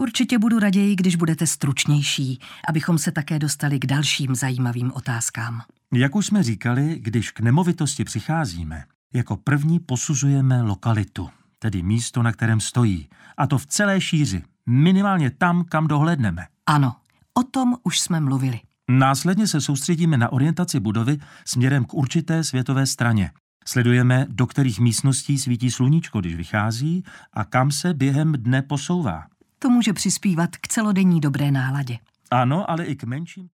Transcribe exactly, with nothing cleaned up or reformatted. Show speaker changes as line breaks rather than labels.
Určitě budu raději, když budete stručnější, abychom se také dostali k dalším zajímavým otázkám.
Jak už jsme říkali, když k nemovitosti přicházíme, jako první posuzujeme lokalitu, tedy místo, na kterém stojí, a to v celé šíři, minimálně tam, kam dohlédneme.
Ano, o tom už jsme mluvili.
Následně se soustředíme na orientaci budovy směrem k určité světové straně. Sledujeme, do kterých místností svítí sluníčko, když vychází, a kam se během dne posouvá.
To může přispívat k celodenní dobré náladě.
Ano, ale i k menším...